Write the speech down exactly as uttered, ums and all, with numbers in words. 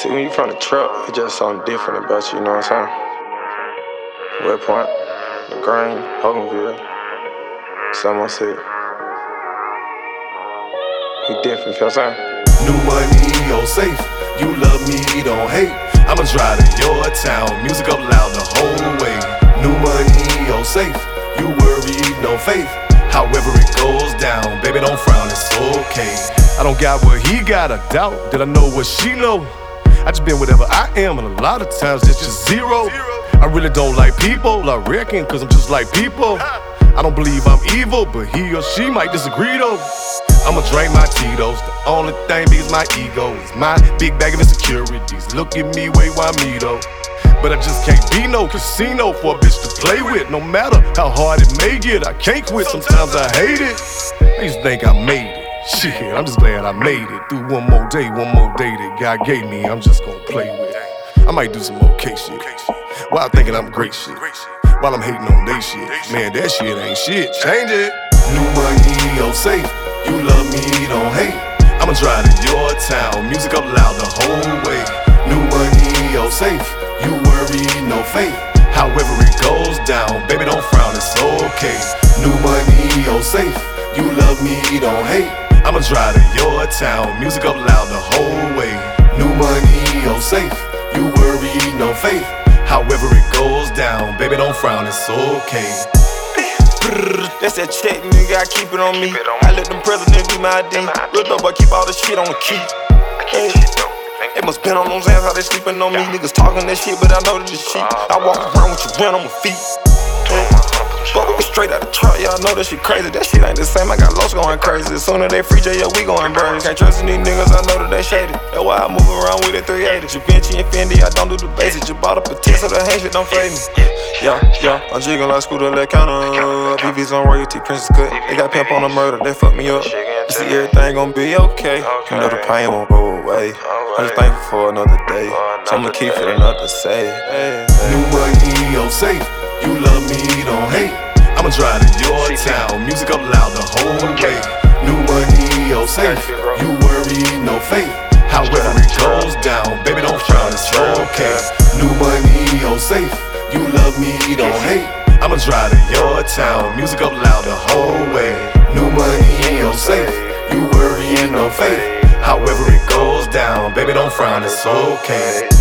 See, when you from the truck, it's just something different about you, you know what I'm saying? West Point, LaGrange, Hoganville, Somerset. We different, you know what I'm saying? New money on safe, you love me, don't hate. I'ma drive to your town, music up loud the whole way. New money on safe, you worry, no faith. However it goes down, baby don't frown, it's okay. I don't got what he got, I doubt that I know what she know. I just been whatever I am, and a lot of times it's just zero. I really don't like people, I reckon, cause I'm just like people. I don't believe I'm evil, but he or she might disagree though. I'ma drink my Tito's, the only thing big is my ego. Is my big bag of insecurities, look at me, wait, why me though? But I just can't be no casino for a bitch to play with. No matter how hard it may get, I can't quit, sometimes I hate it. I used to think I made it, shit, I'm just glad I made it. Through one more day, one more day that God gave me, I'm just gonna play with it. I might do some okay shit, while thinking I'm great shit, while I'm hating on they shit. Man, that shit ain't shit, change it. New money on safe, you love me, don't hate. I'ma drive to your town, music up loud the whole way. New money on safe, you worry, no faith. However it goes down, baby don't frown, it's okay. New money on safe, you love me, don't hate. I'ma drive to your town, music up loud the whole way. New money on safe, you worry, no faith. However it goes down, baby don't frown, it's okay. That's that check, nigga, I keep it on me. I let them presidents be my I D. Real dope, I keep all the shit on the key. Hey. They must been on those ass, how they sleeping on me. Niggas talking that shit, but I know that it's cheap. I walk around with your rent on my feet. Hey. But we straight out the truck, y'all know that shit crazy. That shit ain't the same, I got lost going crazy. As soon as they free J, yeah, we going burn. Can't trust these niggas, I know that they shady. That's why I move around with it three eighty. Givenchy and Fendi, I don't do the basics. Just bought up a test, so the hate shit don't fade me. Yeah, yeah, I'm jigging like Scooter, let counter. V V's on royalty, Princess Cut. They got pimp on the murder, they fuck me up. You see everything gon' be okay. You know the pain won't go away. I'm just thankful for another day, so I'ma keep it enough to say. New money on safe, you love me, don't hate. I'ma drive to your town, music up loud the whole way. New money on safe, you worry, no faith. However it goes down, baby don't frown, it's okay. New money on safe, you love me, don't hate. I'ma drive to your town, music up loud the whole way. New money on safe, you worry, no faith. However it goes down, baby don't frown, it's okay.